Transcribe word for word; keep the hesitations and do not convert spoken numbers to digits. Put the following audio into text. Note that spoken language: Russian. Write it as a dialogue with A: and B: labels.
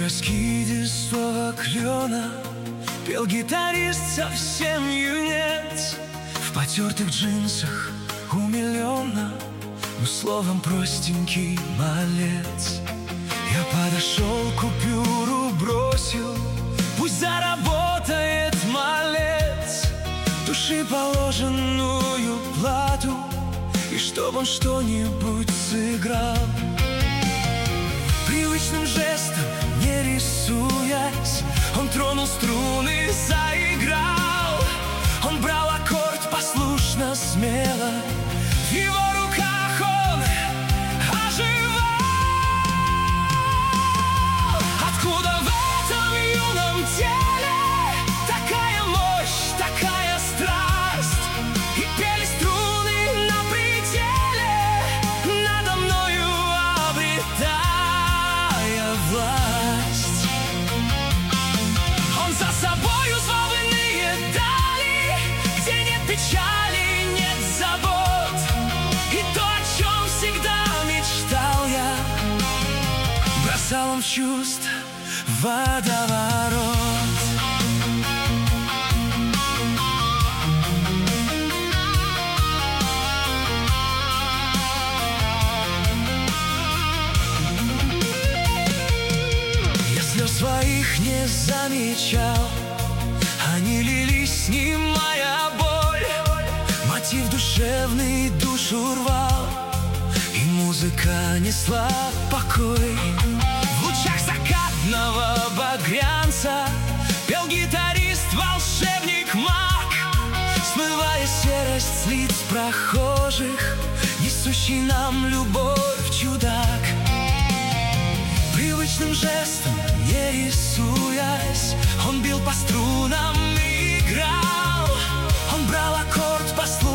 A: раскиде слова клена пел гитарист совсем юнец. В потертых джинсах умиленно, но словом простенький малец. Я подошел, купюру бросил, пусть заработает малец. Души положенную плату, и чтоб он что-нибудь сыграл. Привычным жестом, не рисуясь, он тронул струны, заиграл. Он брал аккорд послушно, смело, в его руках он оживал. Откуда в этом юном теле такая мощь, такая страсть? И пели струны на пределе, надо мною обретая власть. Он за собою звал в иные дали, где нет печали, нет забот. И то, о чем всегда мечтал я, бросал он в чувств водоворот. Я слез своих не замечал, они лились, снимая боль. Мотив душевный душу рвал, и музыка несла покой. В лучах закатного багрянца пел гитарист, волшебник маг, смывая серость с лиц прохожих, несущий нам любовь чудак. Привычным жестом, не рисуясь, он бил по струнам и играл. Он брал аккорд послушно,